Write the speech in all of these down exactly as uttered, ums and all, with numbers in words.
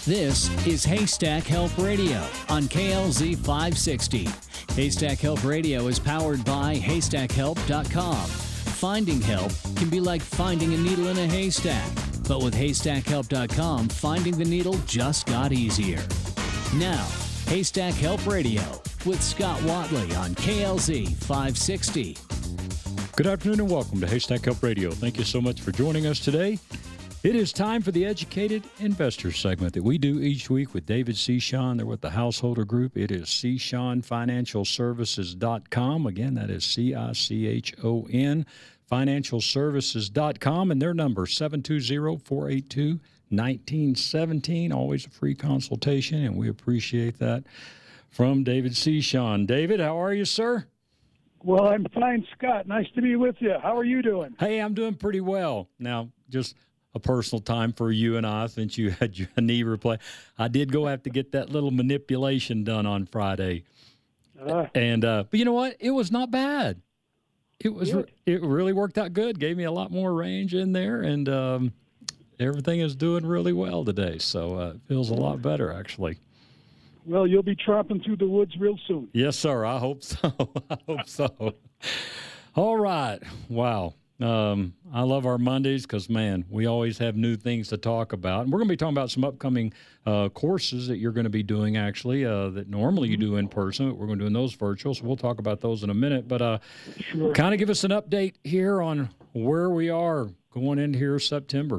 This is Haystack Help Radio on K L Z five sixty. Haystack Help Radio is powered by haystack help dot com. Finding help can be like finding a needle in a haystack, but with haystack help dot com, finding the needle just got easier. Now, Haystack Help Radio with Scott Watley on K L Z five sixty. Good afternoon and welcome to Haystack Help Radio. Thank you so much for joining us today. It is time for the Educated Investor segment that we do each week with David Cichon. They're with the Householder Group. It is cichon financial services dot com. Again, that is C I C H O N, financial services dot com. And their number, seven two zero, four eight two, one nine one seven. Always a free consultation, and we appreciate that from David Cichon. David, how are you, sir? Well, I'm fine, Scott. Nice to be with you. How are you doing? Hey, I'm doing pretty well. Now, just a personal time for you and I since you had your knee replaced. I did go have to get that little manipulation done on Friday. Uh, and uh, but you know what? It was not bad. It was re- it really worked out good. Gave me a lot more range in there, and um, everything is doing really well today. So uh, it feels a lot better, actually. Well, you'll be tromping through the woods real soon. Yes, sir. I hope so. I hope so. All right. Wow. Um, I love our Mondays because, man, we always have new things to talk about. And we're going to be talking about some upcoming uh, courses that you're going to be doing, actually, uh, that normally you do in person, but we're going to do those virtual. So we'll talk about those in a minute. But uh, sure. Kind of give us an update here on where we are going into here September.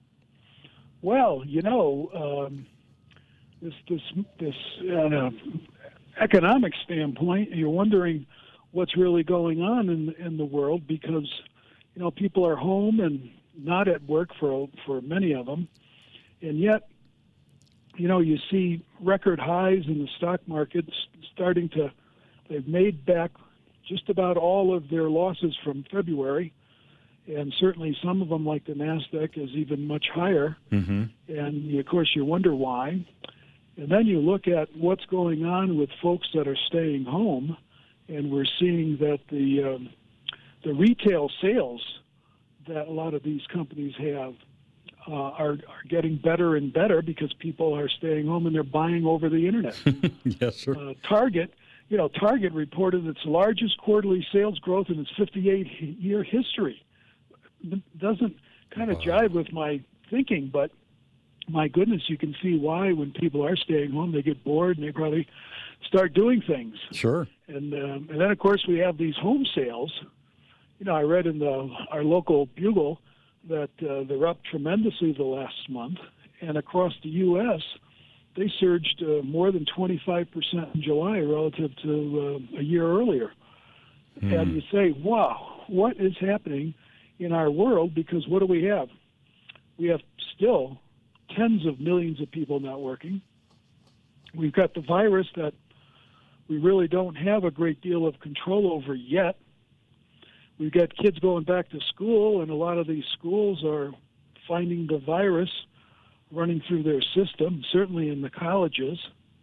Well, you know, um, this, this, this uh, economic standpoint, you're wondering what's really going on in, in the world because – you know, people are home and not at work for for many of them, and yet, you know, you see record highs in the stock markets starting to. They've made back just about all of their losses from February, and certainly some of them, like the NASDAQ, is even much higher. Mm-hmm. And you, of course, you wonder why. And then you look at what's going on with folks that are staying home, and we're seeing that the um, The retail sales that a lot of these companies have uh, are, are getting better and better because people are staying home and they're buying over the internet. Yes, sir. Uh, Target, you know, Target reported its largest quarterly sales growth in its fifty-eight year history. It doesn't kind of wow. jive with my thinking, but my goodness, you can see why when people are staying home, they get bored and they probably start doing things. Sure. And um, and then, of course, we have these home sales. You know, I read in the our local Bugle that uh, they're up tremendously the last month, and across the U S, they surged uh, more than twenty-five percent in July relative to uh, a year earlier. Mm. And you say, wow, what is happening in our world? Because what do we have? We have still tens of millions of people not working. We've got the virus that we really don't have a great deal of control over yet. We've got kids going back to school, and a lot of these schools are finding the virus running through their system, certainly in the colleges.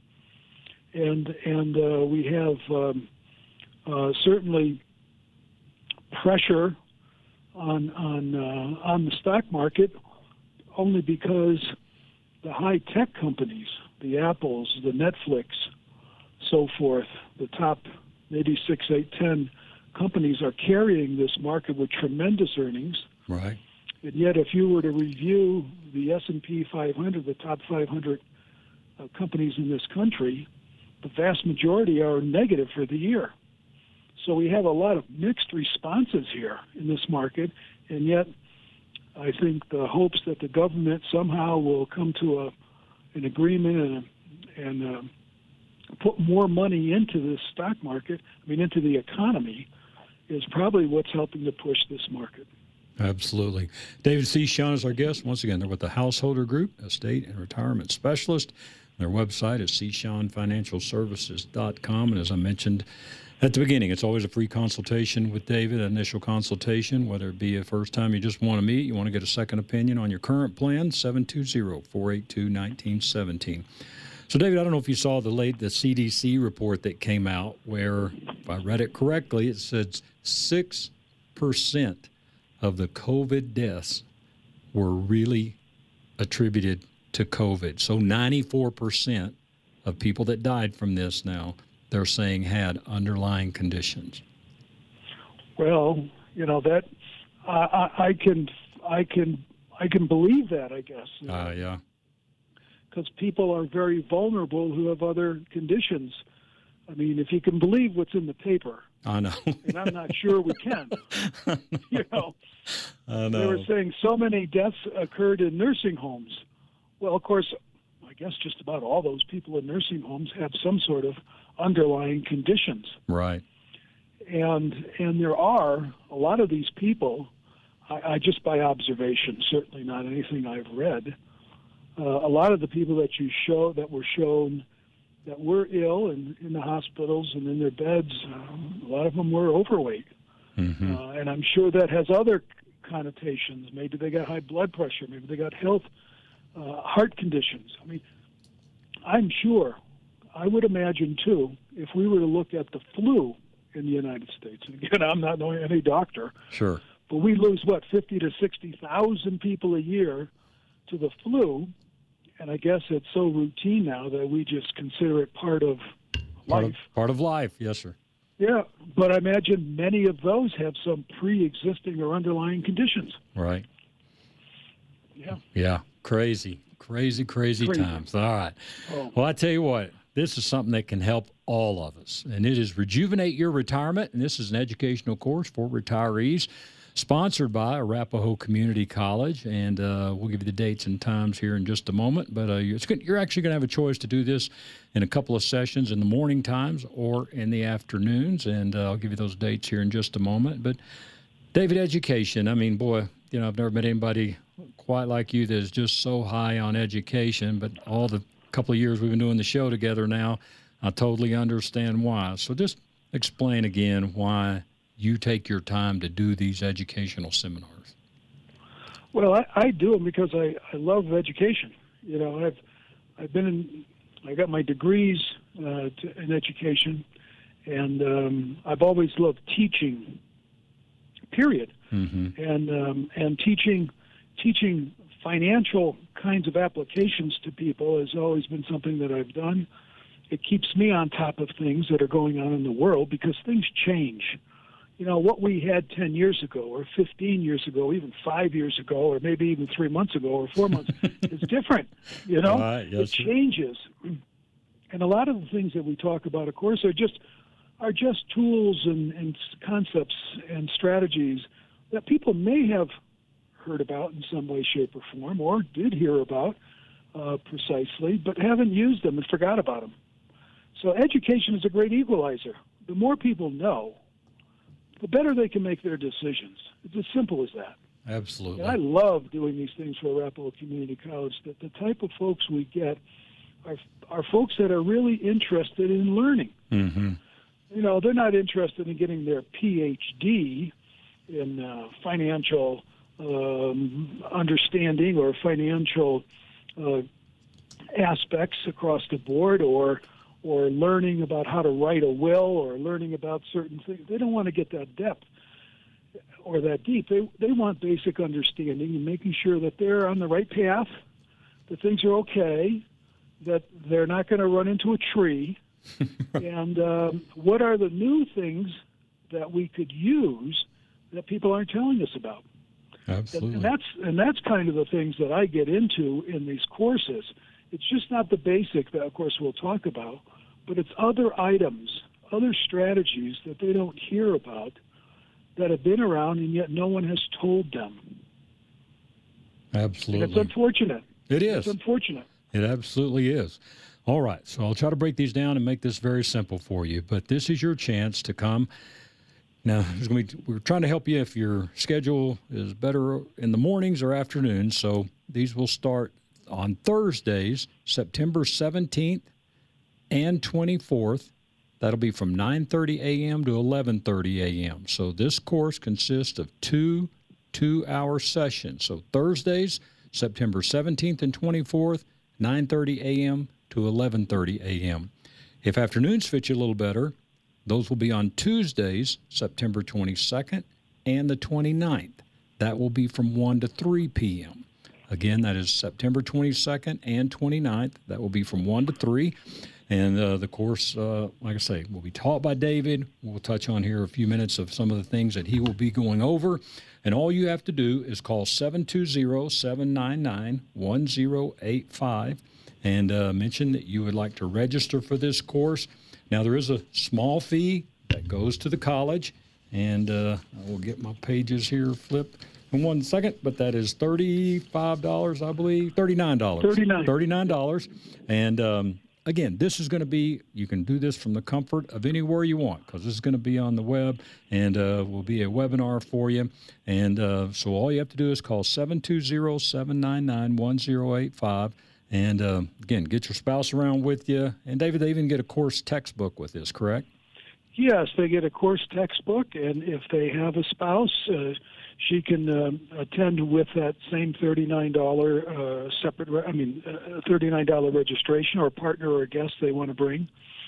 And and uh, we have um, uh, certainly pressure on on uh, on the stock market, only because the high-tech companies, the Apples, the Netflix, so forth, the top maybe six, eight, ten companies are carrying this market with tremendous earnings. Right. And yet, if you were to review the S and P five hundred, the top five hundred uh, companies in this country, the vast majority are negative for the year. So we have a lot of mixed responses here in this market, and yet I think the hopes that the government somehow will come to a an agreement and, and uh, put more money into this stock market, I mean into the economy, is probably what's helping to push this market. Absolutely. David Cichon is our guest. Once again, they're with the Householder Group, estate and retirement specialist. Their website is cichon financial services dot com. And as I mentioned at the beginning, it's always a free consultation with David, an initial consultation, whether it be a first time you just want to meet, you want to get a second opinion on your current plan, seven two zero, four eight two, one nine one seven. So, David, I don't know if you saw the late the C D C report that came out where, if I read it correctly, it said six percent of the COVID deaths were really attributed to COVID. So ninety-four percent of people that died from this now, they're saying had underlying conditions. Well, you know that I, I, I can I can I can believe that, I guess. Uh, yeah. Because people are very vulnerable who have other conditions. I mean, if you can believe what's in the paper. I know. And I'm not sure we can. You know, I know. They were saying so many deaths occurred in nursing homes. Well, of course, I guess just about all those people in nursing homes have some sort of underlying conditions. Right. And and there are a lot of these people, I, I just by observation, certainly not anything I've read, uh, a lot of the people that you show that were shown that were ill and in the hospitals and in their beds, um, a lot of them were overweight. Mm-hmm. Uh, and I'm sure that has other connotations. Maybe they got high blood pressure. Maybe they got health, uh, heart conditions. I mean, I'm sure, I would imagine, too, if we were to look at the flu in the United States, and again, I'm not any doctor, sure, but we lose, what, fifty to sixty thousand people a year to the flu, and I guess it's so routine now that we just consider it part of part life. Of, part of life, yes, sir. Yeah, but I imagine many of those have some pre-existing or underlying conditions. Right. Yeah. Yeah, crazy, crazy, crazy, Crazy. times. All right. Oh. Well, I tell you what, this is something that can help all of us, and it is Rejuvenate Your Retirement, and this is an educational course for retirees, sponsored by Arapahoe Community College, and uh, we'll give you the dates and times here in just a moment. But uh, it's good, you're actually going to have a choice to do this in a couple of sessions in the morning times or in the afternoons, and uh, I'll give you those dates here in just a moment. But David, education, I mean, boy, you know, I've never met anybody quite like you that is just so high on education, but all the couple of years we've been doing the show together now, I totally understand why. So just explain again why you take your time to do these educational seminars. Well, I, I do them because I, I love education. You know, I've I've been in, I got my degrees uh, to, in education, and um, I've always loved teaching. Period. Mm-hmm. And um, and teaching teaching financial kinds of applications to people has always been something that I've done. It keeps me on top of things that are going on in the world because things change. You know, what we had ten years ago or fifteen years ago, even five years ago, or maybe even three months ago or four months is different, you know? Right, yes, it sir. changes. And a lot of the things that we talk about, of course, are just are just tools and, and concepts and strategies that people may have heard about in some way, shape, or form, or did hear about uh, precisely, but haven't used them and forgot about them. So education is a great equalizer. The more people know, the better they can make their decisions. It's as simple as that. Absolutely. And I love doing these things for Arapahoe Community College, that the type of folks we get are, are folks that are really interested in learning. Mm-hmm. You know, they're not interested in getting their P H D in uh, financial um, understanding or financial uh, aspects across the board, or or learning about how to write a will, or learning about certain things. They don't want to get that depth or that deep. They they want basic understanding and making sure that they're on the right path, that things are okay, that they're not going to run into a tree, and um, what are the new things that we could use that people aren't telling us about. Absolutely. And that's and that's kind of the things that I get into in these courses. It's just not the basic that, of course, we'll talk about, but it's other items, other strategies that they don't hear about that have been around, and yet no one has told them. Absolutely. And it's unfortunate. It is. It's unfortunate. It absolutely is. All right, so I'll try to break these down and make this very simple for you, but this is your chance to come. Now, there's gonna be, we're trying to help you if your schedule is better in the mornings or afternoons, so these will start on Thursdays, September seventeenth and twenty-fourth. That'll be from nine thirty a.m. to eleven thirty a.m. So this course consists of two two-hour sessions. So Thursdays, September seventeenth and twenty-fourth, nine thirty a.m. to eleven thirty a.m. If afternoons fit you a little better, those will be on Tuesdays, September twenty-second and the twenty-ninth. That will be from one to three p.m. Again, that is September twenty-second and twenty-ninth. That will be from one to three. And uh, the course, uh, like I say, will be taught by David. We'll touch on here a few minutes of some of the things that he will be going over. And all you have to do is call seven two zero, seven nine nine, one zero eight five and uh, mention that you would like to register for this course. Now, there is a small fee that goes to the college, and uh, I will get my pages here flipped in one second, but that is thirty-five dollars, I believe, thirty-nine dollars. thirty-nine dollars. thirty-nine dollars. And, um, again, this is going to be, you can do this from the comfort of anywhere you want, because this is going to be on the web and uh, will be a webinar for you. And uh, so all you have to do is call seven two zero, seven nine nine, one zero eight five. And, uh, again, get your spouse around with you. And, David, they even get a course textbook with this, correct? Yes, they get a course textbook, and if they have a spouse, uh, she can uh, attend with that same thirty-nine dollars uh, separate, I mean, uh, thirty-nine dollars registration, or a partner or a guest they want to bring.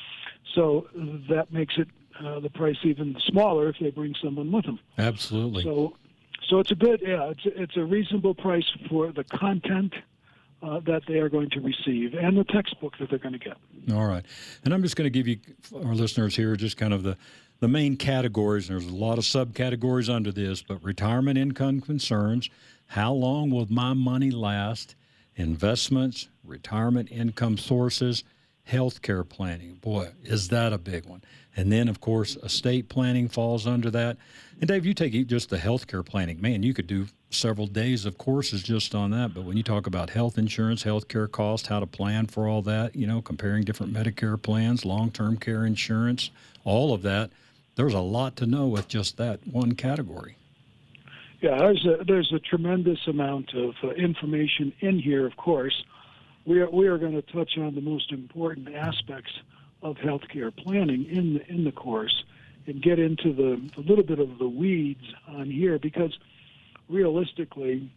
So that makes it uh, the price even smaller if they bring someone with them. Absolutely. So, so it's a good, yeah, it's a, it's a reasonable price for the content Uh, that they are going to receive and the textbook that they're going to get. All right. And I'm just going to give you, our listeners here, just kind of the, the main categories. There's a lot of subcategories under this, but retirement income concerns, how long will my money last, investments, retirement income sources, healthcare planning. Boy, is that a big one. And then, of course, estate planning falls under that. And, Dave, you take just the healthcare planning. Man, you could do several days of courses just on that. But when you talk about health insurance, healthcare cost, how to plan for all that, you know, comparing different Medicare plans, long-term care insurance, all of that, there's a lot to know with just that one category. Yeah, there's a, there's a tremendous amount of uh, information in here, of course. We are, we are going to touch on the most important aspects of healthcare planning in the, in the course and get into the a little bit of the weeds on here, because realistically,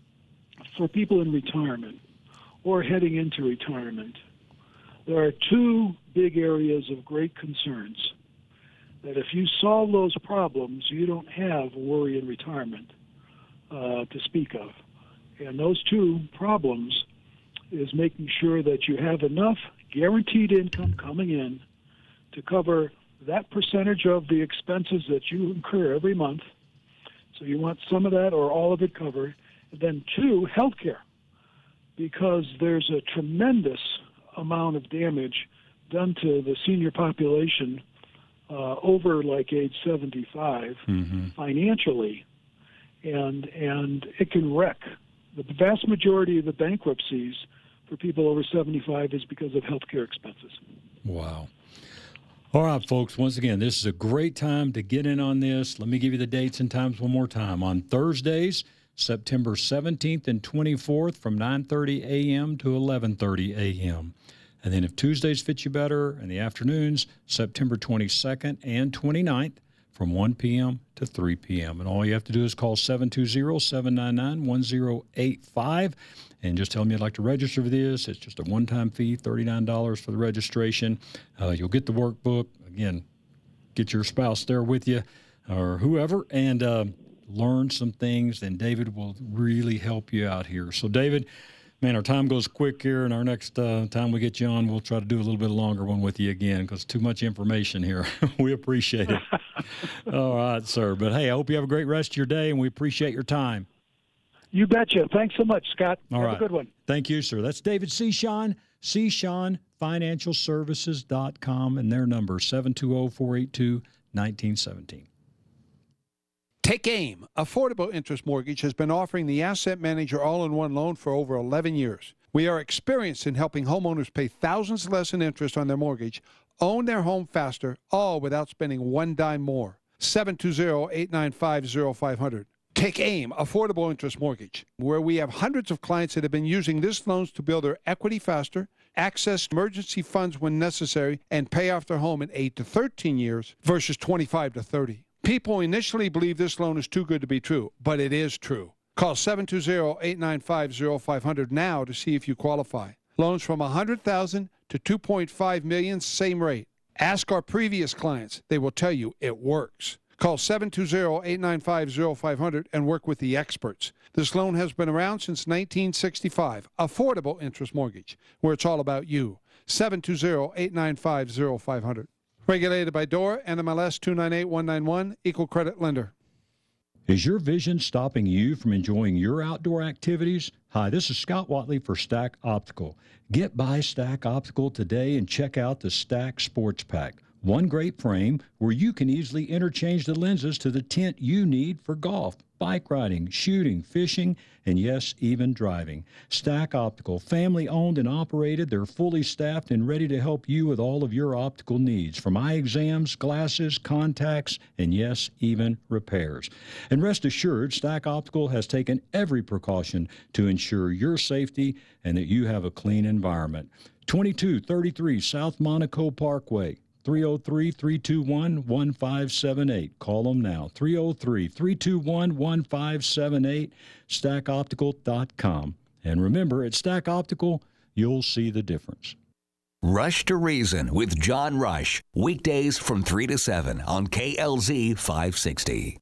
for people in retirement or heading into retirement, there are two big areas of great concerns that if you solve those problems, you don't have worry in retirement uh, to speak of. And those two problems is making sure that you have enough guaranteed income coming in to cover that percentage of the expenses that you incur every month. So you want some of that or all of it covered. And then two, health care, because there's a tremendous amount of damage done to the senior population uh, over like age seventy-five mm-hmm. financially, and and it can wreck. The vast majority of the bankruptcies for people over seventy-five is because of health care expenses. Wow. All right, folks, once again, this is a great time to get in on this. Let me give you the dates and times one more time. On Thursdays, September seventeenth and twenty-fourth from nine thirty a.m. to eleven thirty a.m. And then if Tuesdays fit you better, in the afternoons, September twenty-second and twenty-ninth from one p.m. to three p.m. And all you have to do is call seven two zero, seven nine nine, one zero eight five and just tell them you'd like to register for this. It's just a one-time fee, thirty-nine dollars for the registration. Uh, you'll get the workbook. Again, get your spouse there with you or whoever, and uh, learn some things, and David will really help you out here. So, David, man, our time goes quick here, and our next uh, time we get you on, we'll try to do a little bit longer one with you again because too much information here. We appreciate it. All right, sir. But, hey, I hope you have a great rest of your day, and we appreciate your time. You betcha. Thanks so much, Scott. All have right. a good one. Thank you, sir. That's David Seashon, seashon financial services dot com, and their number, seven two zero, four eight two, one nine one seven. Take AIM. Affordable Interest Mortgage has been offering the Asset Manager all-in-one loan for over eleven years. We are experienced in helping homeowners pay thousands less in interest on their mortgage, own their home faster, all without spending one dime more. seven two zero, eight nine five, zero five zero zero. Take AIM, Affordable Interest Mortgage, where we have hundreds of clients that have been using this loans to build their equity faster, access emergency funds when necessary, and pay off their home in eight to thirteen years versus twenty-five to thirty. People initially believe this loan is too good to be true, but it is true. Call seven two zero, eight nine five, zero five zero zero now to see if you qualify. Loans from one hundred thousand dollars to two point five million dollars, same rate. Ask our previous clients. They will tell you it works. Call seven two zero, eight nine five, zero five zero zero and work with the experts. This loan has been around since nineteen sixty-five. Affordable interest mortgage, where it's all about you. seven two zero, eight nine five, zero five zero zero. Regulated by D O R, N M L S two nine eight one nine one, Equal Credit Lender. Is your vision stopping you from enjoying your outdoor activities? Hi, this is Scott Watley for Stack Optical. Get by Stack Optical today and check out the Stack Sports Pack. One great frame where you can easily interchange the lenses to the tint you need for golf, bike riding, shooting, fishing, and yes, even driving. Stack Optical, family owned and operated. They're fully staffed and ready to help you with all of your optical needs, from eye exams, glasses, contacts, and yes, even repairs. And rest assured, Stack Optical has taken every precaution to ensure your safety and that you have a clean environment. twenty-two thirty-three South Monaco Parkway. three oh three, three two one, one five seven eight. Call them now. three oh three, three two one, one five seven eight, stack optical dot com. And remember, at Stack Optical, you'll see the difference. Rush to Reason with John Rush. Weekdays from three to seven on K L Z five sixty.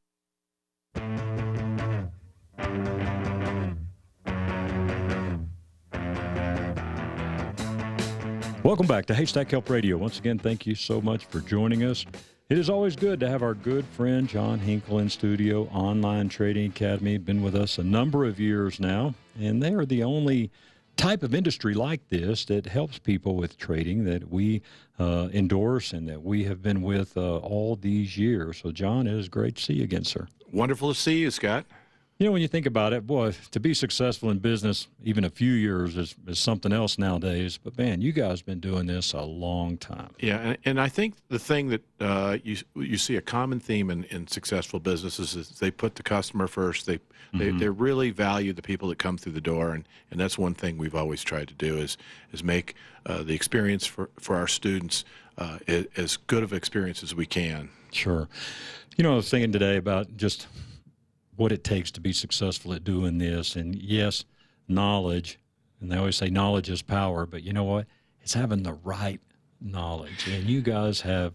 Welcome back to Haystack Help Radio. Once again, thank you so much for joining us. It is always good to have our good friend John Hinkle in studio, Online Trading Academy. Been with us a number of years now, and they are the only type of industry like this that helps people with trading that we uh, endorse and that we have been with uh, all these years. So, John, it is great to see you again, sir. Wonderful to see you, Scott. You know, when you think about it, boy, to be successful in business, even a few years is, is something else nowadays. But, man, you guys have been doing this a long time. Yeah, and, and I think the thing that uh, you you see a common theme in, in successful businesses is they put the customer first. They, mm-hmm. they they really value the people that come through the door, and, and that's one thing we've always tried to do is is make uh, the experience for, for our students uh, as good of an experience as we can. Sure. You know, I was thinking today about just – what it takes to be successful at doing this. And yes, knowledge, and they always say knowledge is power, but you know what? It's having the right knowledge. And you guys have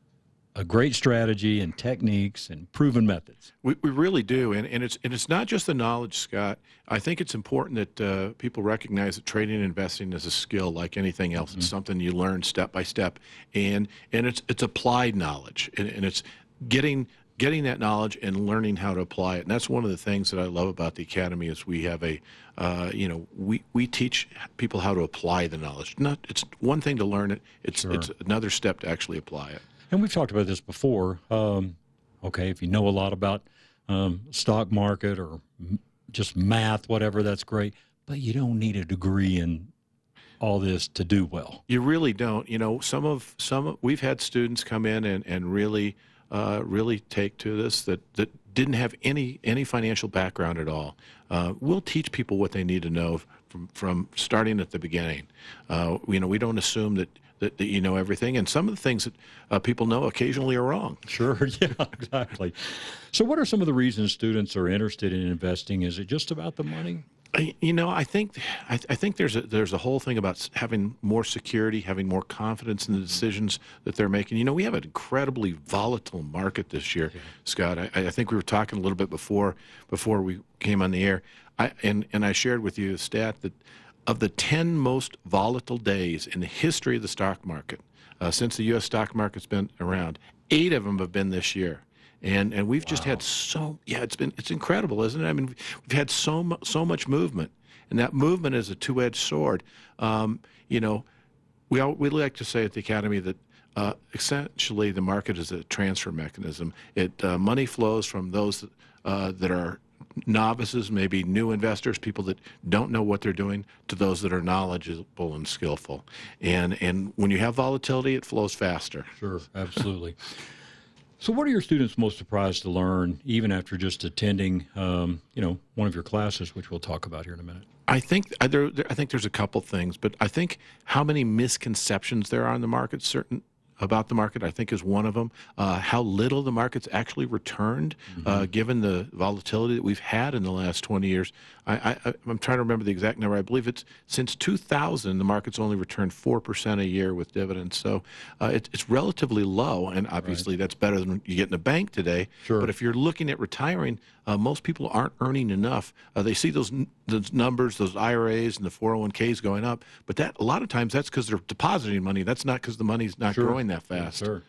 a great strategy and techniques and proven methods. We, we really do. And, and it's and it's not just the knowledge, Scott. I think it's important that uh, people recognize that trading and investing is a skill like anything else. Mm-hmm. It's something you learn step by step. And and it's it's applied knowledge. And, and it's getting getting that knowledge and learning how to apply it. And that's one of the things that I love about the Academy is we have a, uh, you know, we, we teach people how to apply the knowledge. Not It's one thing to learn it. It's, sure. It's another step to actually apply it. And we've talked about this before. Um, okay, if you know a lot about um, stock market or m- just math, whatever, that's great. But you don't need a degree in all this to do well. You really don't. You know, some of, some, we've had students come in and, and really, Uh, really take to this that, that didn't have any any financial background at all. Uh, we'll teach people what they need to know from, from starting at the beginning. Uh, you know, we don't assume that, that, that you know everything, and some of the things that uh, people know occasionally are wrong. Sure, yeah, exactly. So what are some of the reasons students are interested in investing? Is it just about the money? You know, I think I, I think there's a there's a whole thing about having more security, having more confidence in the decisions that they're making. You know, we have an incredibly volatile market this year, yeah. Scott. I, I think we were talking a little bit before before we came on the air, I, and and I shared with you a stat that of the ten most volatile days in the history of the stock market uh, since the U S stock market's been around, eight of them have been this year. And and we've just wow. had so yeah it's been it's incredible, isn't it? I mean, we've had so mu- so much movement, and that movement is a two-edged sword. Um, you know, we all, we like to say at the Academy that uh, essentially the market is a transfer mechanism. It uh, money flows from those uh, that are novices, maybe new investors, people that don't know what they're doing, to those that are knowledgeable and skillful. And and when you have volatility, it flows faster. Sure, absolutely. So what are your students most surprised to learn, even after just attending, um, you know, one of your classes, which we'll talk about here in a minute? I think there, there, I think there's a couple things, but I think how many misconceptions there are in the market. Certain about the market, I think, is one of them. Uh, how little the market's actually returned, mm-hmm. uh, given the volatility that we've had in the last twenty years. I, I, I'm trying to remember the exact number. I believe it's since two thousand, the market's only returned four percent a year with dividends. So uh, it, it's relatively low, and obviously right. that's better than you get in the bank today. Sure. But if you're looking at retiring, uh, most people aren't earning enough. Uh, they see those those numbers, those I R As and the four oh one Ks going up, but that a lot of times that's because they're depositing money. That's not because the money's not sure. growing that fast. Yes, sir.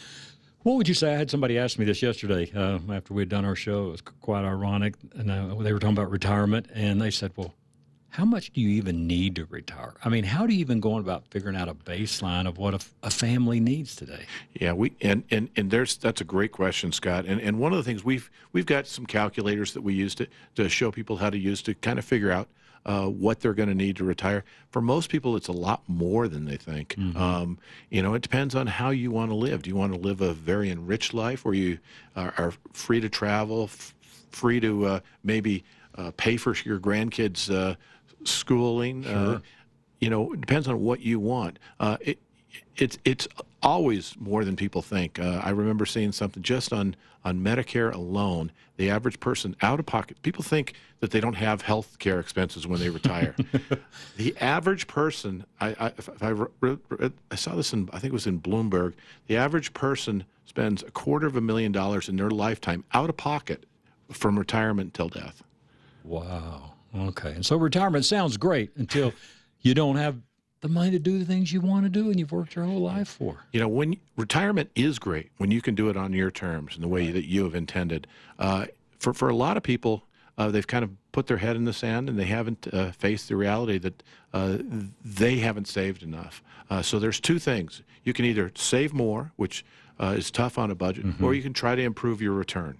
What would you say? I had somebody ask me this yesterday uh, after we had done our show. It was quite ironic, and uh, they were talking about retirement, and they said, well, how much do you even need to retire? I mean, how do you even go about figuring out a baseline of what a, a family needs today? Yeah, we and, and, and there's that's a great question, Scott. And and one of the things we've we've got some calculators that we use to to show people how to use to kind of figure out uh, what they're going to need to retire. For most people, it's a lot more than they think. Mm-hmm. Um, you know, it depends on how you want to live. Do you want to live a very enriched life where you are, are free to travel, f- free to uh, maybe uh, pay for your grandkids' uh, schooling? Sure. Uh, you know, it depends on what you want. Uh, it, it's it's always more than people think. Uh, I remember seeing something just on, on Medicare alone, the average person out of pocket, people think that they don't have health care expenses when they retire. The average person, I, I, if I, re, re, I saw this in, I think it was in Bloomberg, the average person spends a quarter of a million dollars in their lifetime out of pocket from retirement until death. Wow. Okay. And so retirement sounds great until you don't have the money to do the things you want to do and you've worked your whole life for. You know, when retirement is great, when you can do it on your terms and the way right. that you have intended. Uh, for, for a lot of people, uh, they've kind of put their head in the sand and they haven't uh, faced the reality that uh, they haven't saved enough. Uh, so there's two things. You can either save more, which uh, is tough on a budget, mm-hmm. or you can try to improve your return.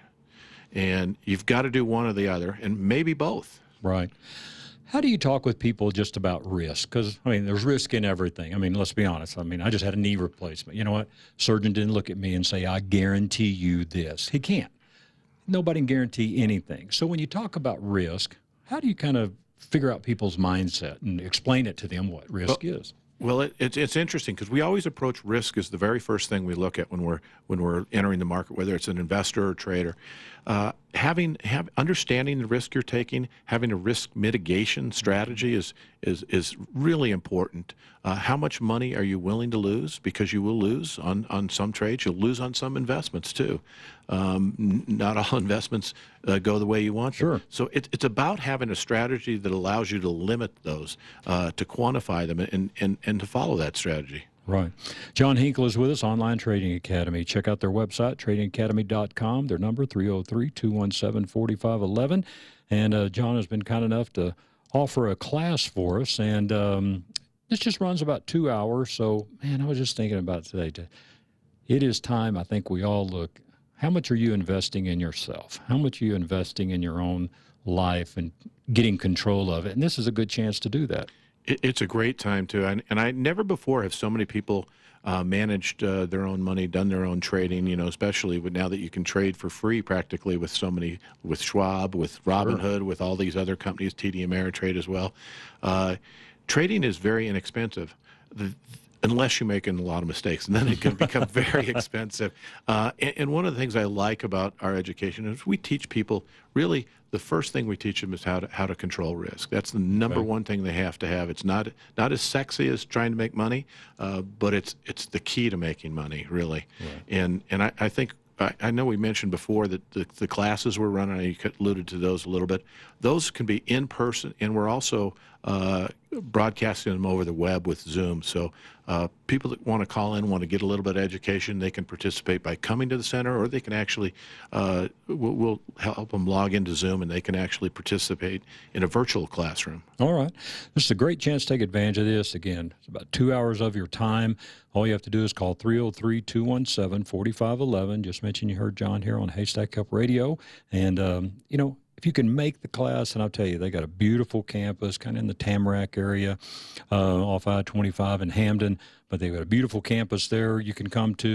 And you've got to do one or the other, and maybe both. Right. How do you talk with people just about risk? Because, I mean, there's risk in everything. I mean, let's be honest. I mean, I just had a knee replacement. You know what? Surgeon didn't look at me and say, I guarantee you this. He can't. Nobody can guarantee anything. So when you talk about risk, how do you kind of figure out people's mindset and explain it to them what risk well, is? Well, it, it's it's interesting because we always approach risk as the very first thing we look at when we're when we're entering the market, whether it's an investor or trader. Uh, having have understanding the risk you're taking, having a risk mitigation strategy is is is really important. Uh, how much money are you willing to lose? Because you will lose on, on some trades. You'll lose on some investments too. Um, n- not all investments uh, go the way you want. Sure. Them. So it, it's about having a strategy that allows you to limit those, uh, to quantify them, and, and, and to follow that strategy. Right. John Hinkle is with us, Online Trading Academy. Check out their website, trading academy dot com. Their number, three oh three, two one seven, four five one one. And uh, John has been kind enough to offer a class for us. And um, this just runs about two hours. So, man, I was just thinking about today. To, it is time, I think we all look, how much are you investing in yourself? How much are you investing in your own life and getting control of it? And this is a good chance to do that. It's a great time, too. And, and I never before have so many people uh, managed uh, their own money, done their own trading, you know, especially with now that you can trade for free practically with so many, with Schwab, with Robinhood, sure. with all these other companies, T D Ameritrade as well. Uh, trading is very inexpensive. The, unless you're making a lot of mistakes, and then it can become very expensive. Uh, and, and one of the things I like about our education is we teach people, really, the first thing we teach them is how to how to control risk. That's the number okay. one thing they have to have. It's not not as sexy as trying to make money, uh, but it's it's the key to making money, really. Right. And and I, I think, I, I know we mentioned before that the, the classes we're running, you alluded to those a little bit, those can be in person, and we're also uh, broadcasting them over the web with Zoom. So uh, people that want to call in, want to get a little bit of education, they can participate by coming to the center, or they can actually, uh, we'll, we'll help them log into Zoom, and they can actually participate in a virtual classroom. All right. This is a great chance to take advantage of this. Again, it's about two hours of your time. All you have to do is call three oh three, two one seven, four five one one. Just mention you heard John here on Haystack Help Radio. And, um, you know, if you can make the class, and I'll tell you, they got a beautiful campus kind of in the Tamarack area uh, off I twenty-five in Hamden, but they've got a beautiful campus there you can come to,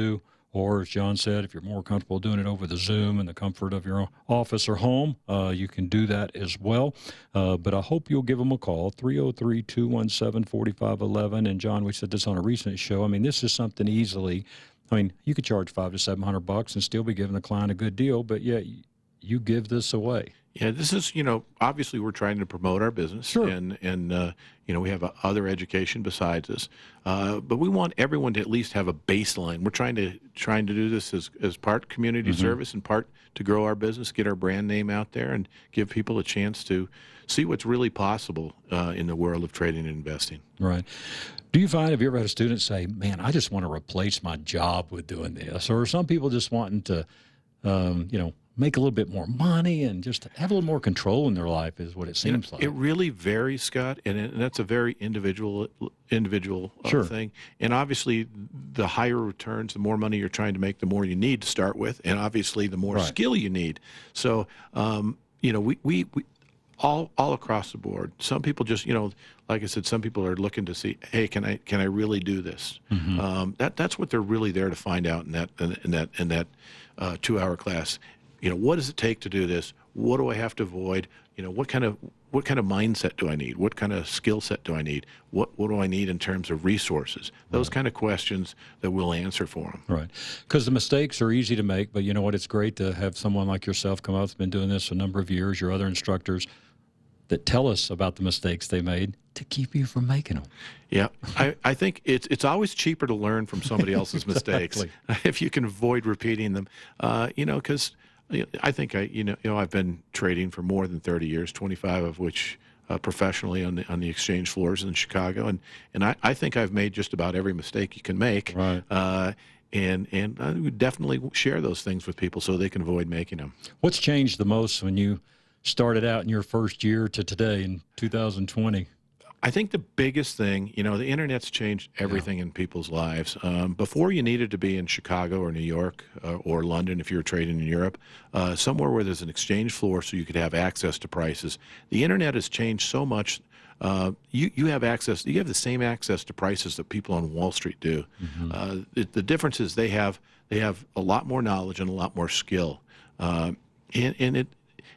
Or, as John said, if you're more comfortable doing it over the Zoom in the comfort of your office or home, uh, you can do that as well. Uh, but I hope you'll give them a call, three oh three, two one seven, four five one one. And, John, we said this on a recent show. I mean, this is something easily, I mean, you could charge five to seven hundred bucks and still be giving the client a good deal, but, yeah, you give this away. Yeah, this is, you know, obviously we're trying to promote our business, sure. and, and uh, you know, we have uh, other education besides this, uh, but we want everyone to at least have a baseline. We're trying to trying to do this as, as part community mm-hmm. service and part to grow our business, get our brand name out there, and give people a chance to see what's really possible uh, in the world of trading and investing. Right. Do you find, have you ever had a student say, man, I just want to replace my job with doing this? Or are some people just wanting to, um, you know, make a little bit more money and just have a little more control in their life is what it seems you know, like. It really varies, Scott, and, it, and that's a very individual individual uh, sure. thing. And obviously, the higher returns, the more money you're trying to make, the more you need to start with, and obviously, the more right. skill you need. So, um, you know, we, we, we all all across the board. Some people just, you know, like I said, some people are looking to see, hey, can I can I really do this? Mm-hmm. Um, that that's what they're really there to find out in that in that in that uh, two-hour class. You know, what does it take to do this? What do I have to avoid? You know, what kind of what kind of mindset do I need? What kind of skill set do I need? What what do I need in terms of resources? Those right. kind of questions that we'll answer for them. Right. Because the mistakes are easy to make, but you know what? It's great to have someone like yourself come up that's been doing this a number of years, your other instructors, that tell us about the mistakes they made to keep you from making them. Yeah, I, I think it's it's always cheaper to learn from somebody else's mistakes if you can avoid repeating them. Uh, you know, because I think I, you know, you know, I've been trading for more than thirty years, twenty-five of which uh, professionally on the on the exchange floors in Chicago, and and I, I think I've made just about every mistake you can make. Right. Uh, and and I would definitely share those things with people so they can avoid making them. What's changed the most when you started out in your first year to today in two thousand twenty? I think the biggest thing, you know, the internet's changed everything yeah. in people's lives. Um, before you needed to be in Chicago or New York uh, or London if you were trading in Europe, uh, somewhere where there's an exchange floor so you could have access to prices. The internet has changed so much. Uh, you, you have access, you have the same access to prices that people on Wall Street do. Mm-hmm. Uh, it, the difference is they have, they have a lot more knowledge and a lot more skill. Uh, and, and it,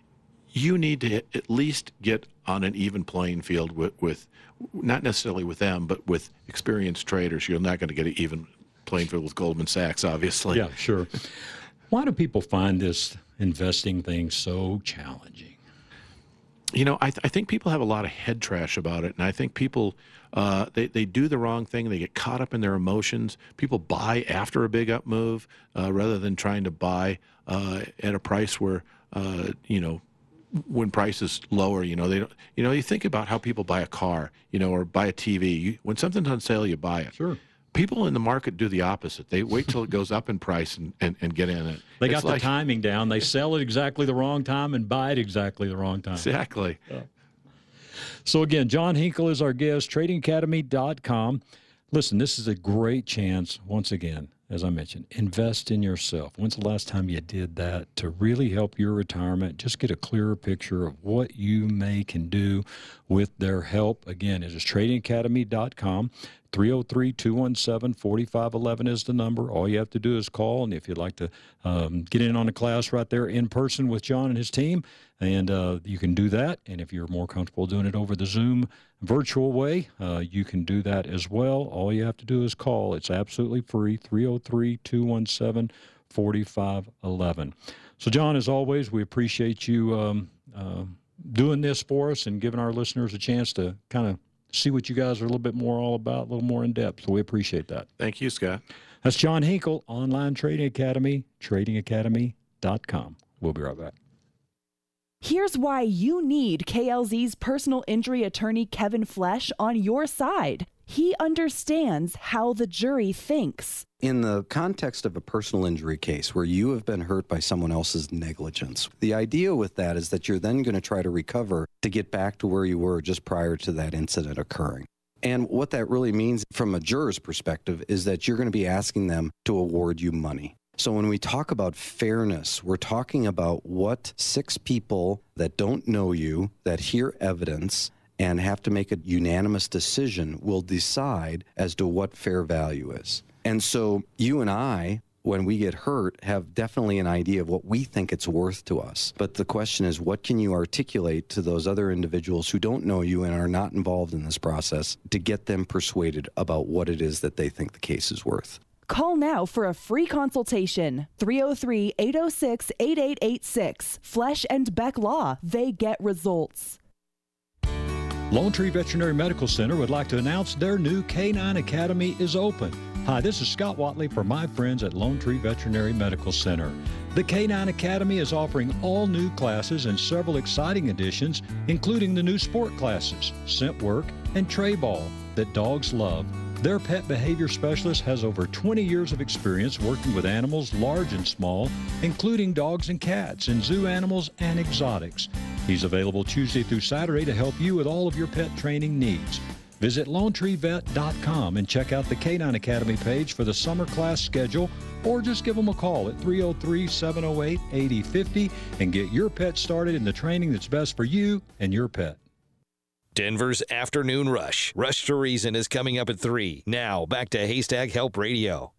you need to at least get on an even playing field with, with not necessarily with them, but with experienced traders. You're not going to get an even playing field with Goldman Sachs, obviously. Yeah, sure. Why do people find this investing thing so challenging? You know, I, th- I think people have a lot of head trash about it, and I think people uh, they they do the wrong thing. They get caught up in their emotions. People buy after a big up move uh, rather than trying to buy uh, at a price where uh, you know. when price is lower, you know, they don't, you know, you think about how people buy a car, you know, or buy a T V. You, when something's on sale, you buy it. Sure. People in the market do the opposite. They wait till it goes up in price and, and, and get in it. They it's got like, the timing down. They sell it exactly the wrong time and buy it exactly the wrong time. Exactly. Yeah. So, again, John Hinkle is our guest, trading academy dot com. Listen, this is a great chance, once again, as I mentioned, invest in yourself. When's the last time you did that to really help your retirement? Just get a clearer picture of what you may can do with their help. Again, it is trading academy dot com. three oh three, two one seven, four five one one is the number. All you have to do is call, and if you'd like to um, get in on a class right there in person with John and his team, and uh, you can do that. And if you're more comfortable doing it over the Zoom virtual way, uh, you can do that as well. All you have to do is call. It's absolutely free, three oh three, two one seven, four five one one. So, John, as always, we appreciate you um, uh, doing this for us and giving our listeners a chance to kind of see what you guys are a little bit more all about, a little more in depth. So we appreciate that. Thank you, Scott. That's John Hinkle, Online Trading Academy, trading academy dot com. We'll be right back. Here's why you need K L Z's personal injury attorney, Kevin Flesh, on your side. He understands how the jury thinks. In the context of a personal injury case where you have been hurt by someone else's negligence, the idea with that is that you're then going to try to recover to get back to where you were just prior to that incident occurring. And what that really means from a juror's perspective is that you're going to be asking them to award you money. So when we talk about fairness, we're talking about what six people that don't know you, that hear evidence, and have to make a unanimous decision will decide as to what fair value is. And so you and I when we get hurt, have definitely an idea of what we think it's worth to us. But the question is, what can you articulate to those other individuals who don't know you and are not involved in this process to get them persuaded about what it is that they think the case is worth? Call now for a free consultation. three oh three, eight oh six, eight eight eight six. Flesh and Beck Law. They get results. Lone Tree Veterinary Medical Center would like to announce their new K nine Academy is open. Hi, this is Scott Watley for my friends at Lone Tree Veterinary Medical Center. The K nine Academy is offering all new classes and several exciting additions, including the new sport classes, scent work, and tray ball that dogs love. Their pet behavior specialist has over twenty years of experience working with animals large and small, including dogs and cats, and zoo animals and exotics. He's available Tuesday through Saturday to help you with all of your pet training needs. Visit lone tree vet dot com and check out the K nine Academy page for the summer class schedule, or just give them a call at three oh three, seven oh eight, eight oh five oh and get your pet started in the training that's best for you and your pet. Denver's Afternoon Rush. Rush to Reason is coming up at three. Now, back to Haystack Help Radio.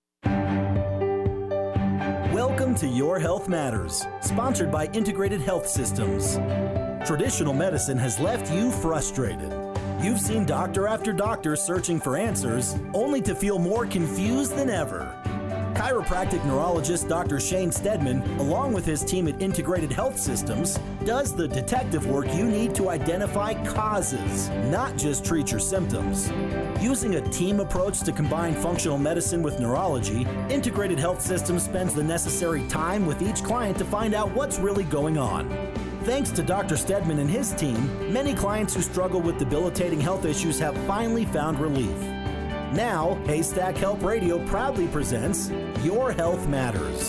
Welcome to Your Health Matters, sponsored by Integrated Health Systems. Traditional medicine has left you frustrated. You've seen doctor after doctor searching for answers, only to feel more confused than ever. Chiropractic neurologist Doctor Shane Stedman, along with his team at Integrated Health Systems, does the detective work you need to identify causes, not just treat your symptoms. Using a team approach to combine functional medicine with neurology, Integrated Health Systems spends the necessary time with each client to find out what's really going on. Thanks to Doctor Stedman and his team, many clients who struggle with debilitating health issues have finally found relief. Now, Haystack Help Radio proudly presents Your Health Matters.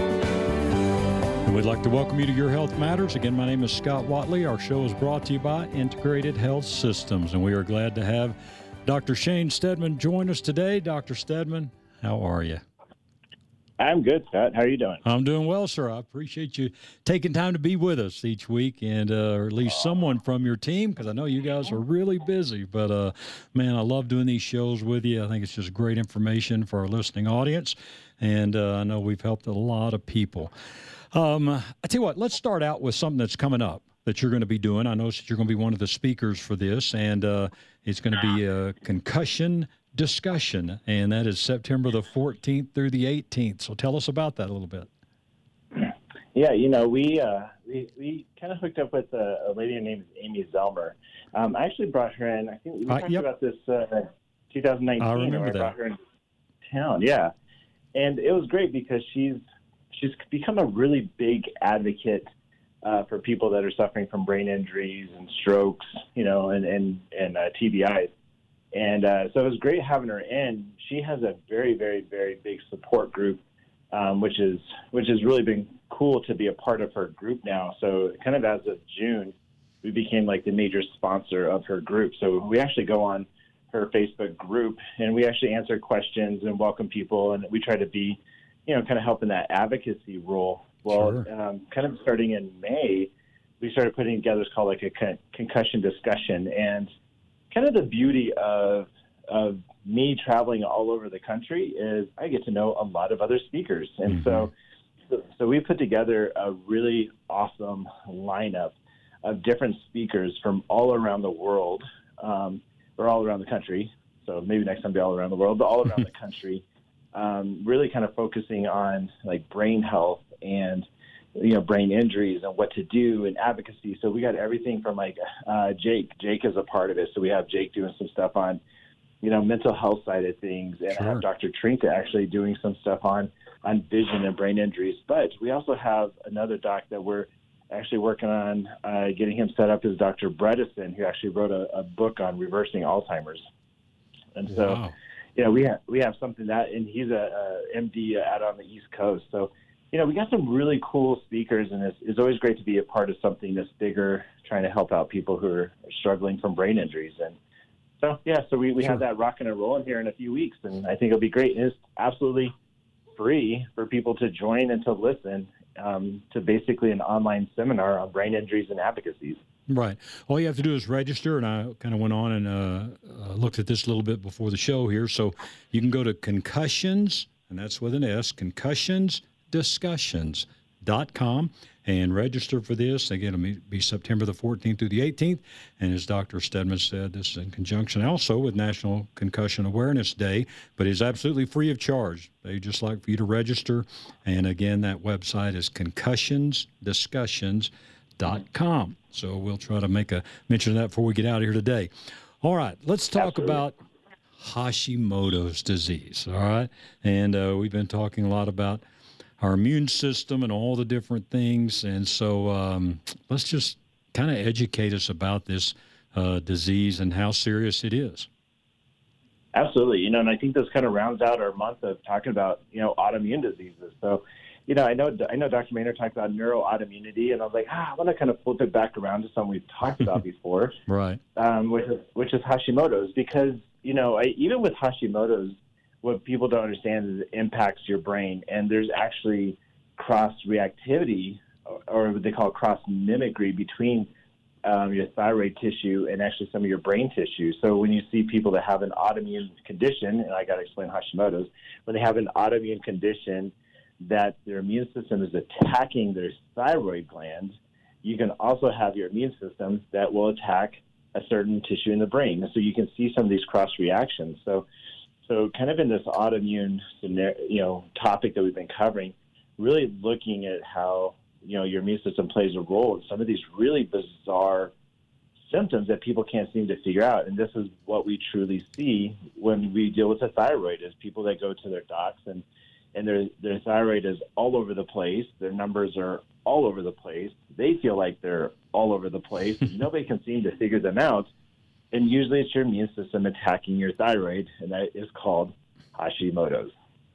And we'd like to welcome you to Your Health Matters. Again, my name is Scott Watley. Our show is brought to you by Integrated Health Systems, and we are glad to have Doctor Shane Stedman join us today. Doctor Stedman, how are you? I'm good, Scott. How are you doing? I'm doing well, sir. I appreciate you taking time to be with us each week, and uh, or at least someone from your team, because I know you guys are really busy. But, uh, man, I love doing these shows with you. I think it's just great information for our listening audience, and uh, I know we've helped a lot of people. Um, I tell you what, let's start out with something that's coming up that you're going to be doing. I know that you're going to be one of the speakers for this, and uh, it's going to be a concussion discussion, and that is September the fourteenth through the eighteenth. So tell us about that a little bit. Yeah, you know, we uh, we, we kind of hooked up with a, a lady named Amy Zelmer. Um, I actually brought her in. I think we talked uh, yep. about this uh, twenty nineteen. I remember I that. brought her in town. Yeah, and it was great because she's she's become a really big advocate uh, for people that are suffering from brain injuries and strokes, you know, and and and uh, T B Is. And uh, so it was great having her in. She has a very, very, very big support group, um, which is which has really been cool to be a part of her group now. So kind of as of June, we became like the major sponsor of her group. So we actually go on her Facebook group, and we actually answer questions and welcome people, and we try to be, you know, kind of helping that advocacy role. Well, sure. um, kind of starting in May, we started putting together what's called like a con- concussion discussion, and kind of the beauty of of me traveling all over the country is I get to know a lot of other speakers. And mm-hmm. so, so so we put together a really awesome lineup of different speakers from all around the world, um, or all around the country. So maybe next time be all around the world, but all around the country, um, really kind of focusing on like brain health and you know, brain injuries and what to do and advocacy. So we got everything from like uh, Jake. Jake is a part of it. So we have Jake doing some stuff on, you know, mental health side of things. And sure. I have Doctor Trinka actually doing some stuff on, on vision and brain injuries. But we also have another doc that we're actually working on uh, getting him set up as Doctor Bredesen, who actually wrote a, a book on reversing Alzheimer's. And so, wow. you know, we have, we have something that, and he's a, a M D out on the East Coast. So, you know, we got some really cool speakers, and it's, it's always great to be a part of something that's bigger, trying to help out people who are struggling from brain injuries. And so, yeah, so we, we sure. have that rocking and rolling here in a few weeks, and I think it'll be great. And it's absolutely free for people to join and to listen um, to basically an online seminar on brain injuries and advocacies. Right. All you have to do is register, and I kind of went on and uh, uh, looked at this a little bit before the show here. So you can go to concussions and that's with an S, concussions discussions dot com, and register for this. Again, it'll be September the fourteenth through the eighteenth, and as Doctor Stedman said, this is in conjunction also with National Concussion Awareness Day, but it's absolutely free of charge. They just like for you to register, and again, that website is concussions discussions dot com. So we'll try to make a mention of that before we get out of here today. All right, let's talk Absolutely. about Hashimoto's disease, all right? And uh, we've been talking a lot about our immune system and all the different things, and so um, let's just kind of educate us about this uh, disease and how serious it is. Absolutely, you know, and I think this kind of rounds out our month of talking about, you know, autoimmune diseases. So, you know, I know I know Doctor Maynard talked about neuroautoimmunity, and I was like, ah, I want to kind of flip it back around to something we've talked about before, right? Um, which is which is Hashimoto's, because you know, I, even with Hashimoto's, what people don't understand is it impacts your brain, and there's actually cross-reactivity, or, or what they call cross-mimicry, between um, your thyroid tissue and actually some of your brain tissue. So when you see people that have an autoimmune condition, and I got to explain Hashimoto's, when they have an autoimmune condition that their immune system is attacking their thyroid gland, you can also have your immune system that will attack a certain tissue in the brain. So you can see some of these cross-reactions. So So kind of in this autoimmune, you know, topic that we've been covering, really looking at how, you know, your immune system plays a role in some of these really bizarre symptoms that people can't seem to figure out. And this is what we truly see when we deal with the thyroid, is people that go to their docs and, and their, their thyroid is all over the place. Their numbers are all over the place. They feel like they're all over the place. Nobody can seem to figure them out. And usually it's your immune system attacking your thyroid, and that is called Hashimoto's.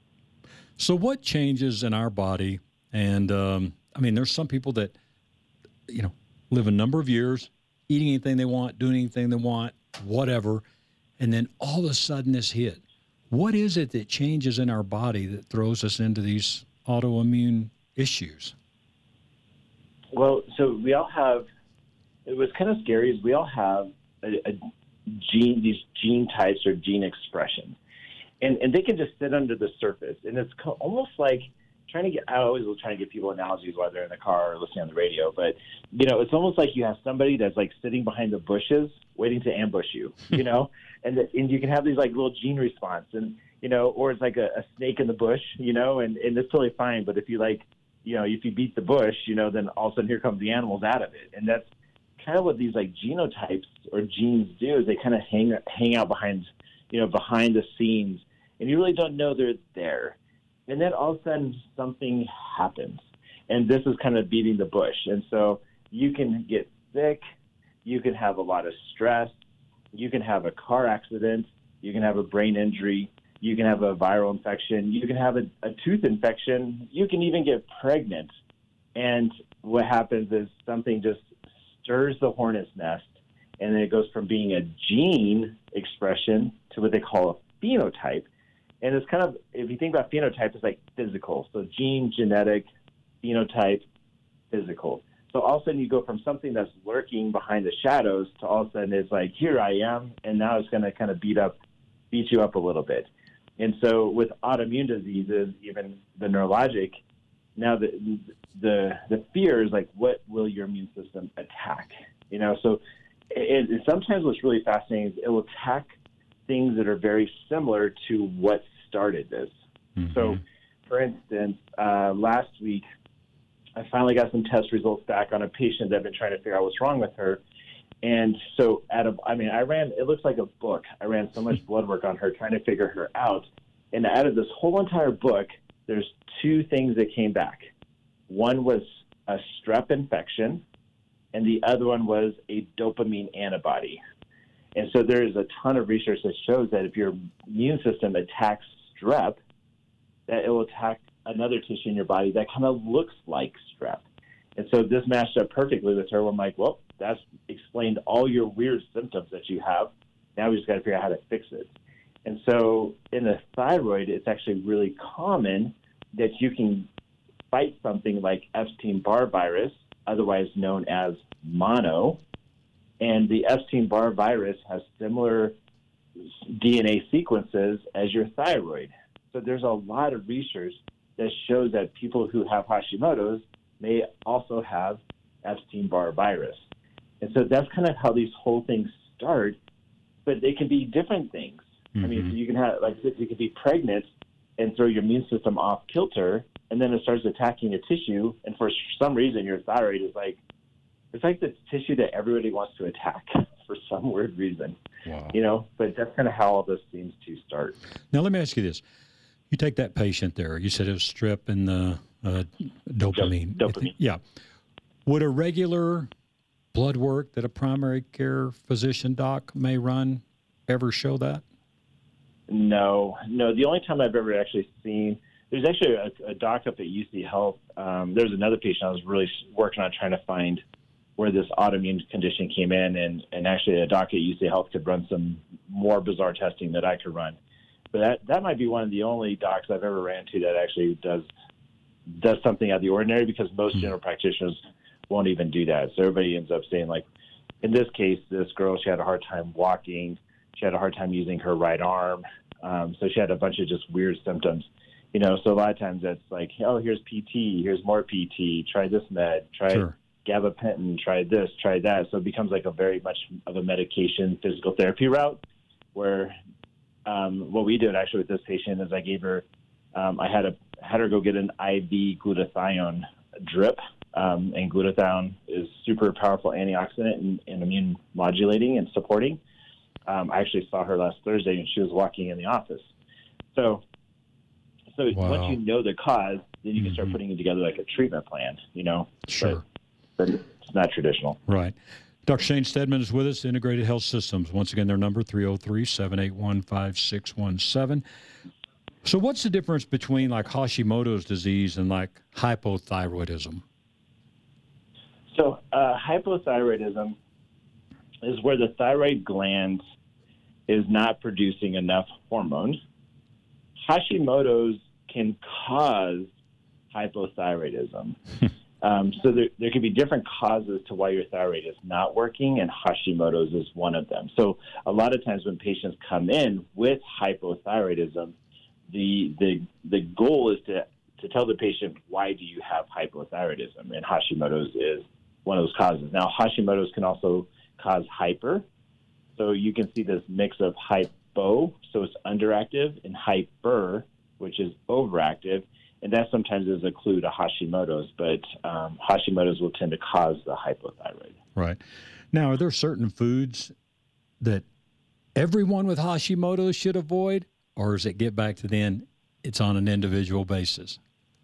So what changes in our body? And, um, I mean, there's some people that, you know, live a number of years, eating anything they want, doing anything they want, whatever, and then all of a sudden this hit. What is it that changes in our body that throws us into these autoimmune issues? Well, so we all have, it was kind of scary, is we all have A, a gene, these gene types or gene expressions, and and they can just sit under the surface, and it's co- almost like trying to get. I always will try to give people analogies while they're in the car or listening on the radio, but you know, it's almost like you have somebody that's like sitting behind the bushes waiting to ambush you, you know, and the, and you can have these like little gene response, and you know, or it's like a, a snake in the bush, you know, and and it's totally fine, but if you like, you know, if you beat the bush, you know, then all of a sudden here comes the animals out of it, and that's kind of what these like genotypes or genes do, is they kind of hang hang out behind, you know, behind the scenes, and you really don't know they're there. And then all of a sudden something happens, and this is kind of beating the bush. And so you can get sick, you can have a lot of stress, you can have a car accident, you can have a brain injury, you can have a viral infection, you can have a, a tooth infection, you can even get pregnant. And what happens is something just stirs the hornet's nest, and then it goes from being a gene expression to what they call a phenotype. And it's kind of, if you think about phenotype, it's like physical. So gene, genetic, phenotype, physical. So all of a sudden you go from something that's lurking behind the shadows to all of a sudden it's like, here I am, and now it's going to kind of beat up, beat you up a little bit. And so with autoimmune diseases, even the neurologic, now the the the fear is like, what will your immune system attack? You know, so it, it, sometimes what's really fascinating is it will attack things that are very similar to what started this. Mm-hmm. So, for instance, uh, last week I finally got some test results back on a patient that I've been trying to figure out what's wrong with her. And so, out of, I mean, I ran, it looks like a book. I ran so much blood work on her trying to figure her out. And out of this whole entire book, there's two things that came back. One was a strep infection, and the other one was a dopamine antibody. And so there is a ton of research that shows that if your immune system attacks strep, that it will attack another tissue in your body that kind of looks like strep. And so this matched up perfectly with her. I'm like, well, that's explained all your weird symptoms that you have. Now we just got to figure out how to fix it. And so in the thyroid, it's actually really common that you can fight something like Epstein-Barr virus, otherwise known as mono. And the Epstein-Barr virus has similar D N A sequences as your thyroid. So there's a lot of research that shows that people who have Hashimoto's may also have Epstein-Barr virus. And so that's kind of how these whole things start, but they can be different things. Mm-hmm. I mean, so you can have, like, you could be pregnant and throw your immune system off kilter, and then it starts attacking a tissue, and for some reason your thyroid is like, it's like the tissue that everybody wants to attack for some weird reason. Wow. You know, but that's kind of how all this seems to start. Now, let me ask you this. You take that patient there, you said it was strep and the uh, dopamine. Dopamine. Yeah. Would a regular blood work that a primary care physician doc may run ever show that? No, no. The only time I've ever actually seen, there's actually a, a doc up at U C Health. Um, there's another patient I was really working on trying to find where this autoimmune condition came in, and, and actually a doc at U C Health could run some more bizarre testing that I could run. But that, that might be one of the only docs I've ever ran to that actually does does something out of the ordinary, because most general practitioners won't even do that. So everybody ends up saying, like, in this case, this girl, she had a hard time walking. She had a hard time using her right arm. Um, so she had a bunch of just weird symptoms. You know, so a lot of times that's like, oh, here's P T, here's more P T, try this med, try Sure. gabapentin, try this, try that. So it becomes like a very much of a medication physical therapy route, where um, what we did actually with this patient is I gave her, um, I had a had her go get an I V glutathione drip, um, and glutathione is super powerful antioxidant and, and immune modulating and supporting. Um, I actually saw her last Thursday, and she was walking in the office. So, so Wow. once you know the cause, then you can start Mhm. putting together like a treatment plan. You know, Sure. but, but it's not traditional. Right. Doctor Shane Stedman is with us, Integrated Health Systems. Once again, their number, three oh three, seven eight one, five six one seven. So what's the difference between like Hashimoto's disease and like hypothyroidism? So uh, hypothyroidism is where the thyroid gland is not producing enough hormone. Hashimoto's can cause hypothyroidism. um, so there, there could be different causes to why your thyroid is not working, and Hashimoto's is one of them. So a lot of times when patients come in with hypothyroidism, the the the goal is to, to tell the patient, why do you have hypothyroidism? And Hashimoto's is one of those causes. Now, Hashimoto's can also cause hyper. So you can see this mix of hypo, so it's underactive, and hyper, which is overactive. And that sometimes is a clue to Hashimoto's, but um, Hashimoto's will tend to cause the hypothyroid. Right. Now, are there certain foods that everyone with Hashimoto's should avoid, or does it get back to then it's on an individual basis?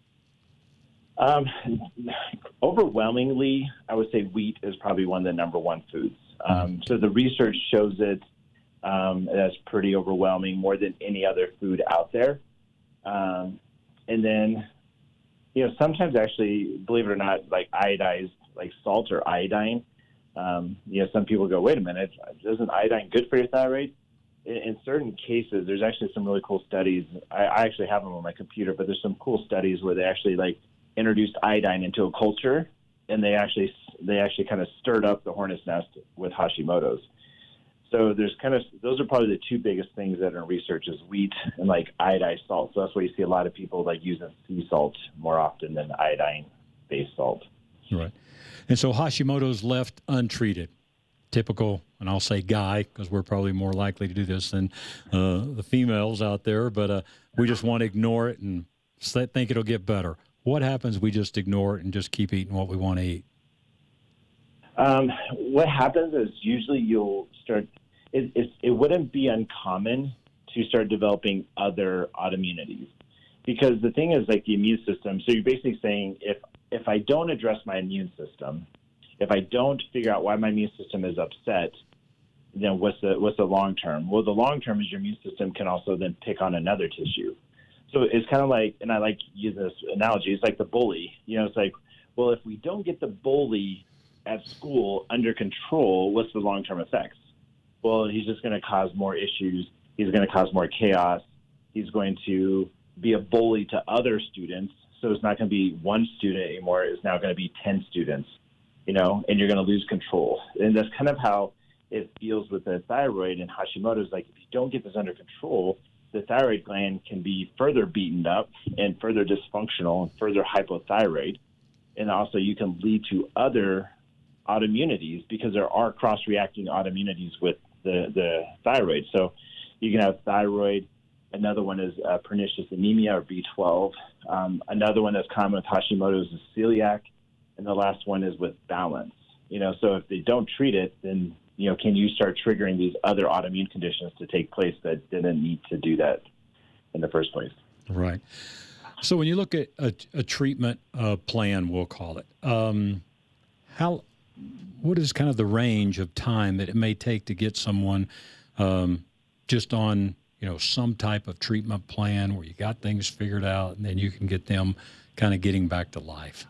Um, overwhelmingly, I would say wheat is probably one of the number one foods. Um, so the research shows it um, that's pretty overwhelming, more than any other food out there. Um, and then, you know, sometimes actually, believe it or not, like iodized, like salt or iodine, um, you know, some people go, wait a minute, isn't iodine good for your thyroid? In, in certain cases, there's actually some really cool studies. I, I actually have them on my computer, but there's some cool studies where they actually like introduced iodine into a culture, and they actually they actually kind of stirred up the hornet's nest with Hashimoto's. So there's kind of those are probably the two biggest things that are in research is wheat and like iodized salt. So that's why you see a lot of people like using sea salt more often than iodine-based salt. Right. And so Hashimoto's left untreated. Typical, and I'll say guy, because we're probably more likely to do this than uh, the females out there, but uh, we just want to ignore it and think it'll get better. What happens we just ignore it and just keep eating what we want to eat? Um, what happens is usually you'll start, it, it, it wouldn't be uncommon to start developing other autoimmunities. Because the thing is like the immune system, so you're basically saying if, if I don't address my immune system, if I don't figure out why my immune system is upset, then what's the what's the long term? Well, the long term is your immune system can also then pick on another tissue. So it's kind of like, and I like using this analogy, it's like the bully. You know, it's like, well, if we don't get the bully at school under control, what's the long term effects? Well, he's just going to cause more issues. He's going to cause more chaos. He's going to be a bully to other students. So it's not going to be one student anymore. It's now going to be ten students. You know, and you're going to lose control. And that's kind of how it feels with the thyroid and Hashimoto's. Like, if you don't get this under control, the thyroid gland can be further beaten up and further dysfunctional and further hypothyroid. And also you can lead to other autoimmunities because there are cross-reacting autoimmunities with the, the thyroid. So you can have thyroid. Another one is uh, pernicious anemia or B twelve. Um, another one that's common with Hashimoto's is celiac. And the last one is with balance. You know, so if they don't treat it, then, you know, can you start triggering these other autoimmune conditions to take place that didn't need to do that in the first place? Right. So when you look at a, a treatment uh, plan, we'll call it, um, how, what is kind of the range of time that it may take to get someone um, just on, you know, some type of treatment plan where you got things figured out and then you can get them kind of getting back to life?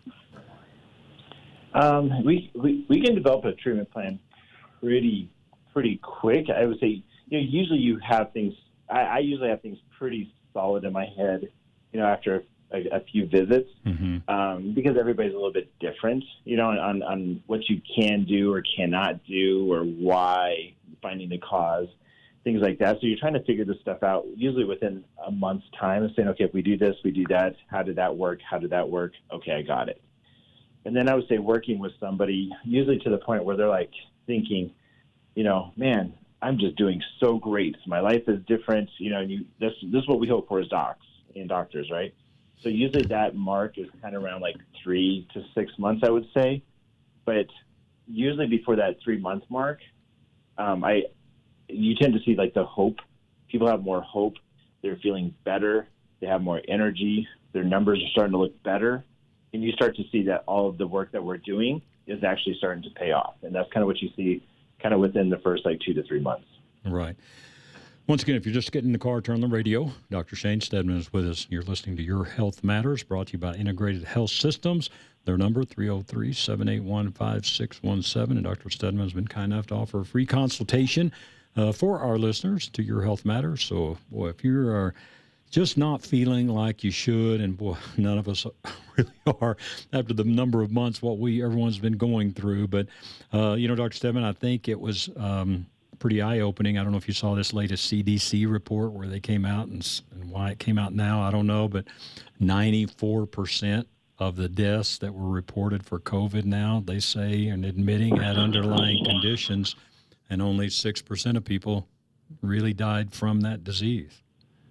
Um, we, we, we can develop a treatment plan pretty, pretty quick. I would say, you know, usually you have things, I, I usually have things pretty solid in my head, you know, after a, a few visits, mm-hmm. um, because everybody's a little bit different, you know, on, on what you can do or cannot do or why, finding the cause, things like that. So you're trying to figure this stuff out usually within a month's time and saying, okay, if we do this, we do that. How did that work? How did that work? Okay, I got it. And then I would say working with somebody, usually to the point where they're like thinking, you know, man, I'm just doing so great. My life is different. You know, and you, this, this is what we hope for as docs and doctors, right? So usually that mark is kind of around like three to six months, I would say. But usually before that three-month mark, um, I you tend to see like the hope. People have more hope. They're feeling better. They have more energy. Their numbers are starting to look better. And you start to see that all of the work that we're doing is actually starting to pay off. And that's kind of what you see kind of within the first like two to three months. Right. Once again, if you're just getting in the car, turn on the radio. Doctor Shane Steadman is with us. You're listening to Your Health Matters, brought to you by Integrated Health Systems. Their number, three oh three, seven eight one, five six one seven. And Doctor Steadman has been kind enough to offer a free consultation uh, for our listeners to Your Health Matters. So, boy, if you are just not feeling like you should, and boy, none of us really are after the number of months what we everyone's been going through. But, uh, you know, Doctor Steadman, I think it was um, pretty eye-opening. I don't know if you saw this latest C D C report where they came out, and, and why it came out now, I don't know, but ninety-four percent of the deaths that were reported for COVID now, they say, and admitting had underlying conditions, and only six percent of people really died from that disease.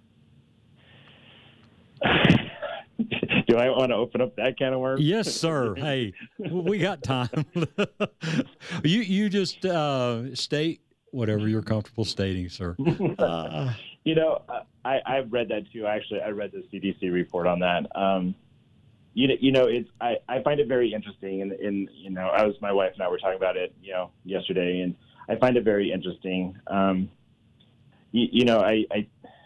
Do I want to open up that can of worms? Yes, sir. Hey, we got time. you you just uh, state whatever you're comfortable stating, sir. Uh, you know, I I've read that too. Actually, I read the C D C report on that. Um, you know, you know, it's I, I find it very interesting, and in you know, I was my wife and I were talking about it, you know, yesterday, and I find it very interesting. Um, you, you know, I, I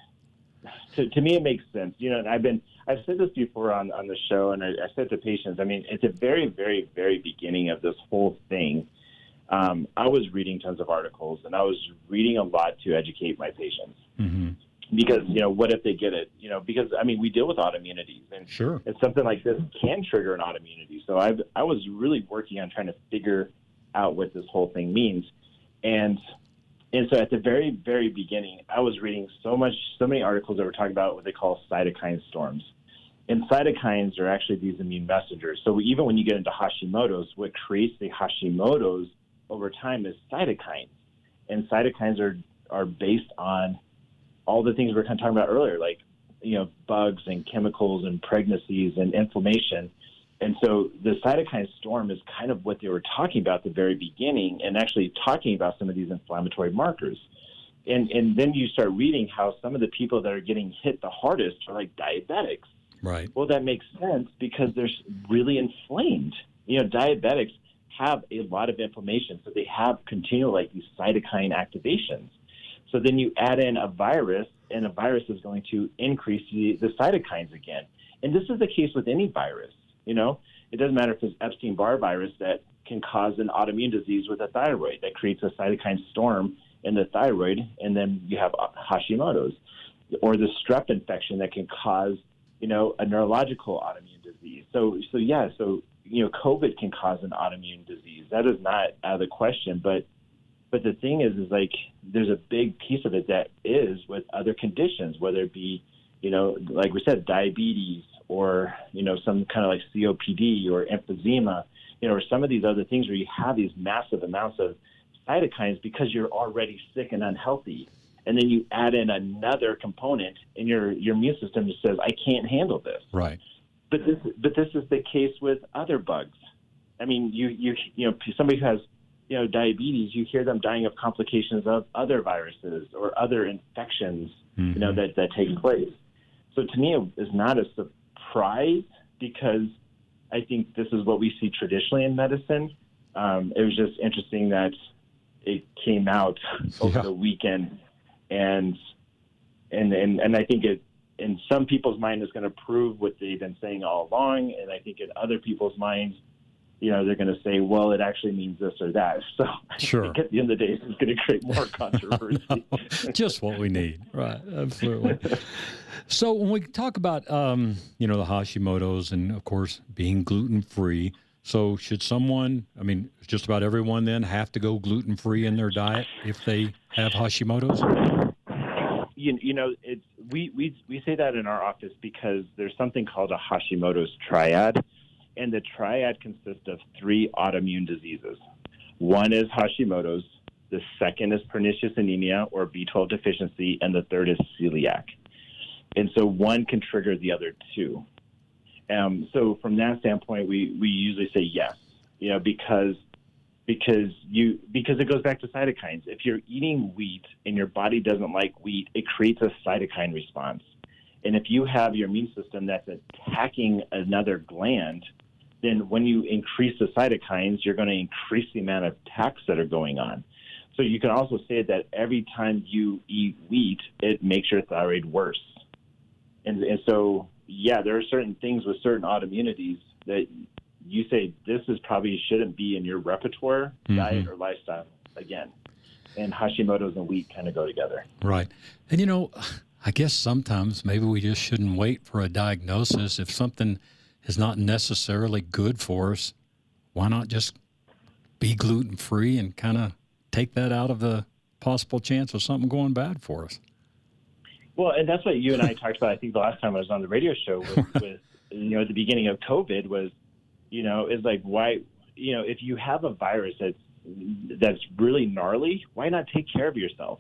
to, to me it makes sense. You know, and I've been. I've said this before on, on the show, and I, I said to patients, I mean, at the very, very, very beginning of this whole thing, um, I was reading tons of articles, and I was reading a lot to educate my patients. Mm-hmm. Because, you know, what if they get it? You know, because, I mean, we deal with autoimmunities, and sure. It's something like this can trigger an autoimmunity. So I I was really working on trying to figure out what this whole thing means. And And so at the very, very beginning, I was reading so much, so many articles that were talking about what they call cytokine storms. And cytokines are actually these immune messengers. So even when you get into Hashimoto's, what creates the Hashimoto's over time is cytokines. And cytokines are, are based on all the things we were kind of talking about earlier, like, you know, bugs and chemicals and pregnancies and inflammation. And so the cytokine storm is kind of what they were talking about at the very beginning, and actually talking about some of these inflammatory markers. And and then you start reading how some of the people that are getting hit the hardest are like diabetics. Right. Well, that makes sense because they're really inflamed. You know, diabetics have a lot of inflammation, so they have continual like these cytokine activations. So then you add in a virus, and a virus is going to increase the, the cytokines again. And this is the case with any virus. You know, it doesn't matter if it's Epstein-Barr virus that can cause an autoimmune disease with the thyroid that creates a cytokine storm in the thyroid, and then you have Hashimoto's, or the strep infection that can cause, you know, a neurological autoimmune disease. So, so yeah, so, you know, COVID can cause an autoimmune disease. That is not out of the question, but, But the thing is, is like there's a big piece of it that is with other conditions, whether it be, you know, like we said, diabetes or, you know, some kind of like C O P D or emphysema, you know, or some of these other things where you have these massive amounts of cytokines because you're already sick and unhealthy. And then you add in another component and your, your immune system just says, I can't handle this. Right. But this, but this is the case with other bugs. I mean, you, you, you know, somebody who has, you know, diabetes, you hear them dying of complications of other viruses or other infections, mm-hmm. you know, that, that take place. So to me, it is not a surprise because I think this is what we see traditionally in medicine. Um, it was just interesting that it came out over yeah. the weekend, and, and, and, and I think it, in some people's mind, is going to prove what they've been saying all along. And I think in other people's minds, you know, they're going to say, well, it actually means this or that. So sure. I think at the end of the day, it's going to create more controversy. No, just what we need. Right. Absolutely. So when we talk about, um, you know, the Hashimoto's and, of course, being gluten-free, so should someone, I mean, just about everyone then have to go gluten-free in their diet if they have Hashimoto's? You, you know, it's, we, we, we say that in our office because there's something called a Hashimoto's triad. And the triad consists of three autoimmune diseases. One is Hashimoto's, the second is pernicious anemia or B twelve deficiency, and the third is celiac. And so one can trigger the other two. Um, so from that standpoint, we, we usually say yes, you know, because because you because it goes back to cytokines. If you're eating wheat and your body doesn't like wheat, it creates a cytokine response. And if you have your immune system that's attacking another gland, then when you increase the cytokines, you're going to increase the amount of attacks that are going on. So you can also say that every time you eat wheat, it makes your thyroid worse. And, and so, yeah, there are certain things with certain autoimmunities that you say this is probably shouldn't be in your repertoire, mm-hmm. diet, or lifestyle again. And Hashimoto's and wheat kind of go together. Right. And, you know, I guess sometimes maybe we just shouldn't wait for a diagnosis. If something is not necessarily good for us, why not just be gluten-free and kind of take that out of the possible chance of something going bad for us? Well, and that's what you and I talked about, I think, the last time I was on the radio show with, with you know, at the beginning of COVID was, you know, is like, why, you know, if you have a virus that's, that's really gnarly, why not take care of yourself?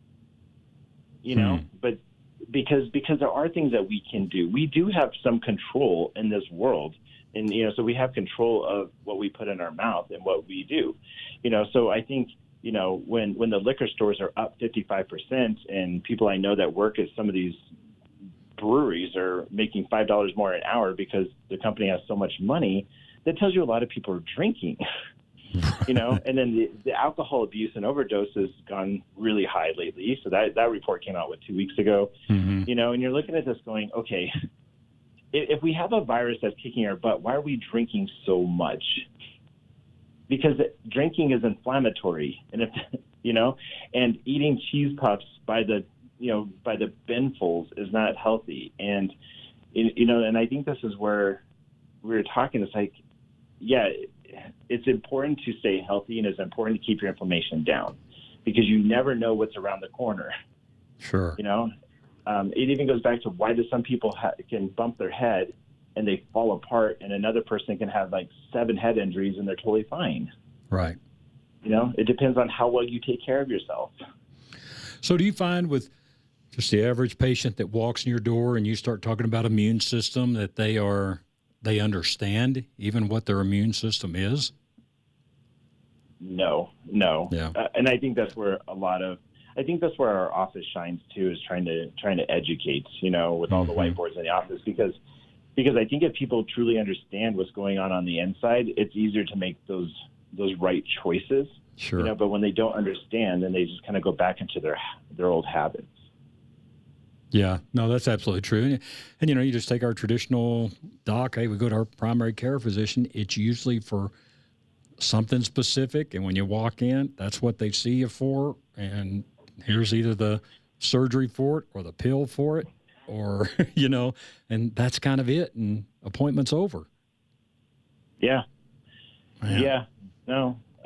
You know, hmm. but because because there are things that we can do. We do have some control in this world. And, you know, so we have control of what we put in our mouth and what we do. You know, so I think, you know, when, when the liquor stores are up fifty-five percent and people I know that work at some of these breweries are making five dollars more an hour because the company has so much money, that tells you a lot of people are drinking. You know, and then the, the alcohol abuse and overdose has gone really high lately. So that, that report came out, what, two weeks ago? Mm-hmm. You know, and you're looking at this going, okay, if, if we have a virus that's kicking our butt, why are we drinking so much? Because drinking is inflammatory. And if, you know, and eating cheese puffs by the, you know, by the binfuls is not healthy. And, you know, and I think this is where we were talking. It's like, yeah, it's important to stay healthy and it's important to keep your inflammation down because you never know what's around the corner. Sure. You know, um, it even goes back to why do some people ha- can bump their head and they fall apart and another person can have like seven head injuries and they're totally fine. Right. You know, it depends on how well you take care of yourself. So do you find with just the average patient that walks in your door and you start talking about immune system that they are they understand even what their immune system is? No, no. Yeah. Uh, and I think that's where a lot of, I think that's where our office shines too, is trying to, trying to educate, you know, with all mm-hmm. the whiteboards in the office, because, because I think if people truly understand what's going on on the inside, it's easier to make those, those right choices. Sure. You know, but when they don't understand, then they just kind of go back into their, their old habits. Yeah, no, that's absolutely true. And, and, you know, you just take our traditional doc, hey, we go to our primary care physician. It's usually for something specific. And when you walk in, that's what they see you for. And here's either the surgery for it or the pill for it or, you know, and that's kind of it. And appointment's over. Yeah. Man. Yeah. No, I,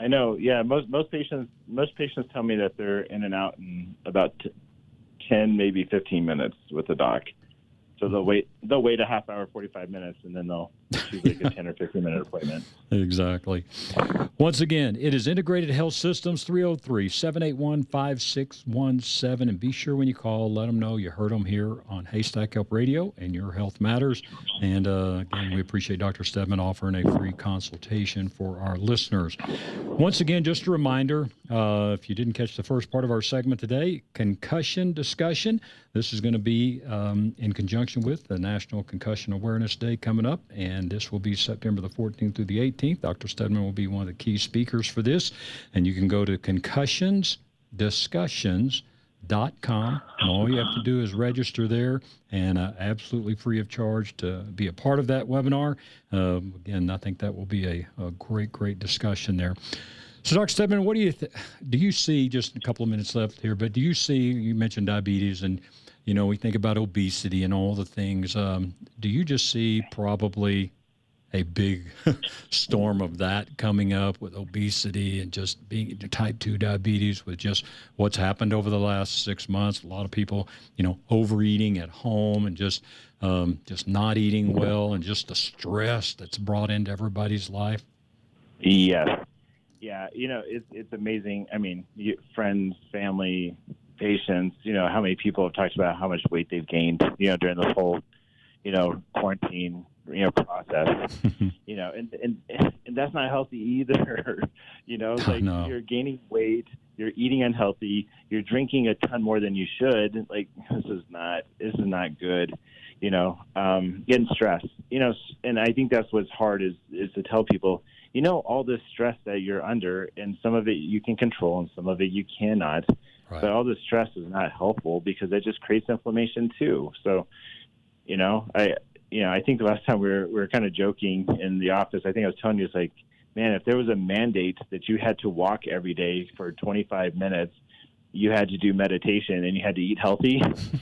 I know. Yeah, most most patients most patients tell me that they're in and out in about t- ten, maybe fifteen minutes with the doc. So they'll wait they'll wait a half hour, forty-five minutes, and then they'll choose like a ten or fifteen minute appointment. Exactly. Once again, it is Integrated Health Systems, three oh three, seven eight one, five six one seven. And be sure when you call, let them know you heard them here on Haystack Help Radio and Your Health Matters. And uh, again, we appreciate Doctor Stedman offering a free consultation for our listeners. Once again, just a reminder, uh, if you didn't catch the first part of our segment today, concussion discussion. This is going to be um, in conjunction with the National Concussion Awareness Day coming up, and this will be September the fourteenth through the eighteenth. Doctor Stedman will be one of the key speakers for this, and you can go to concussions discussions dot com, and all you have to do is register there, and uh, absolutely free of charge to be a part of that webinar. Uh, again, I think that will be a, a great, great discussion there. So, Doctor Stedman, what do you th- do? You see, just a couple of minutes left here, but do you see? You mentioned diabetes, and you know we think about obesity and all the things. Um, do you just see probably a big storm of that coming up with obesity and just being type two diabetes with just what's happened over the last six months? A lot of people, you know, overeating at home and just um, just not eating well, and just the stress that's brought into everybody's life. Yes. Yeah, you know, it's it's amazing. I mean, you, friends, family, patients, you know, how many people have talked about how much weight they've gained, you know, during this whole, you know, quarantine, you know, process, you know, and, and and that's not healthy either. You know, like no. You're gaining weight, you're eating unhealthy, you're drinking a ton more than you should. Like, this is not, this is not good. You know, um, getting stressed, you know, and I think that's what's hard is, is to tell people, you know, all this stress that you're under, and some of it you can control and some of it you cannot. Right. But all this stress is not helpful because it just creates inflammation too. So, you know, I, you know, I think the last time we were, we were kind of joking in the office, I think I was telling you, it's like, man, if there was a mandate that you had to walk every day for twenty-five minutes, you had to do meditation and you had to eat healthy,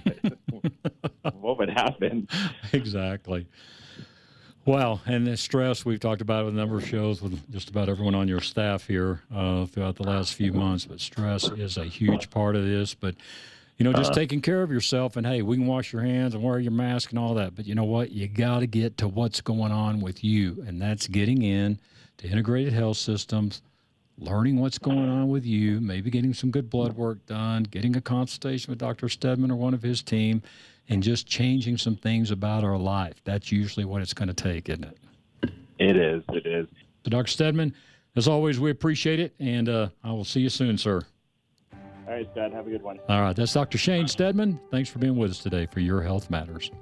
what would happen? Exactly. Well, and the stress, we've talked about it with a number of shows with just about everyone on your staff here uh, throughout the last few months, but stress is a huge part of this. But, you know, just uh, taking care of yourself, and, hey, we can wash your hands and wear your mask and all that, but you know what? You got to get to what's going on with you, and that's getting in to Integrated Health Systems, learning what's going on with you, maybe getting some good blood work done, getting a consultation with Doctor Stedman or one of his team, and just changing some things about our life. That's usually what it's going to take, isn't it? It is. It is. So, Doctor Stedman, as always, we appreciate it, and uh, I will see you soon, sir. All right, Scott. Have a good one. All right. That's Doctor Shane Stedman. Thanks for being with us today for Your Health Matters.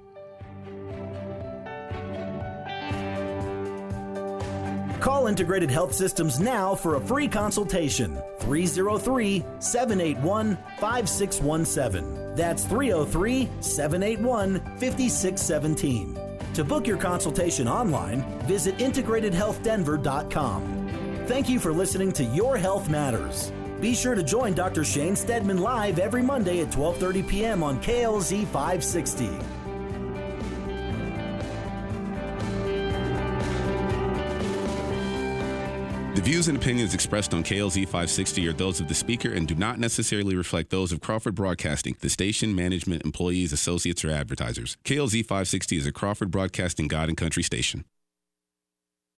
Call Integrated Health Systems now for a free consultation. three oh three, seven eight one, five six one seven. That's three oh three, seven eight one, five six one seven. To book your consultation online, visit integrated health denver dot com. Thank you for listening to Your Health Matters. Be sure to join Doctor Shane Stedman live every Monday at twelve thirty p.m. on K L Z five sixty. The views and opinions expressed on K L Z five sixty are those of the speaker and do not necessarily reflect those of Crawford Broadcasting, the station, management, employees, associates, or advertisers. K L Z five sixty is a Crawford Broadcasting God and Country station.